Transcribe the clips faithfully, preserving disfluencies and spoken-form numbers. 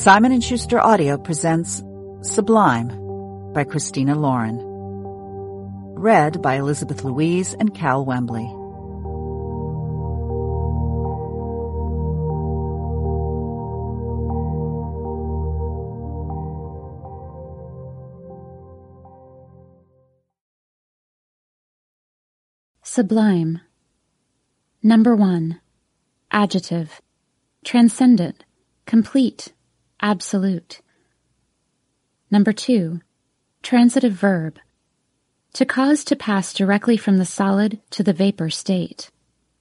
Simon and Schuster Audio presents Sublime by Christina Lauren. Read by Elizabeth Louise and Cal Wembley. Sublime. Number one. Adjective. Transcendent. Complete. Absolute. Number two. Transitive verb. To cause to pass directly from the solid to the vapor state.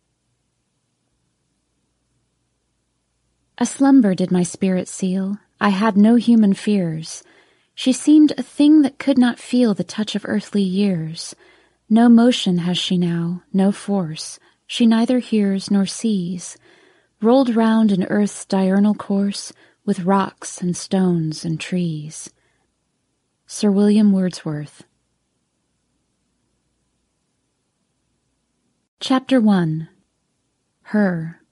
A slumber did my spirit seal. I had no human fears. She seemed a thing that could not feel the touch of earthly years. No motion has she now, no force. She neither hears nor sees. Rolled round in earth's diurnal course, with rocks and stones and trees. Sir William Wordsworth. Chapter one. Her.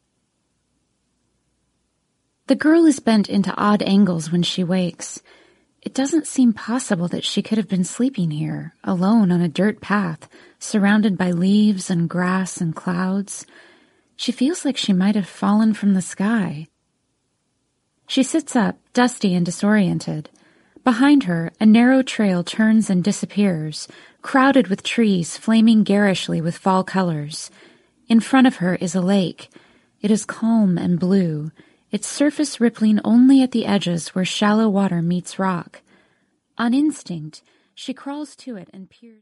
The girl is bent into odd angles when she wakes. It doesn't seem possible that she could have been sleeping here, alone on a dirt path, surrounded by leaves and grass and clouds. She feels like she might have fallen from the sky. She sits up, dusty and disoriented. Behind her, a narrow trail turns and disappears, crowded with trees flaming garishly with fall colors. In front of her is a lake. It is calm and blue, its surface rippling only at the edges where shallow water meets rock. On instinct, she crawls to it and peers.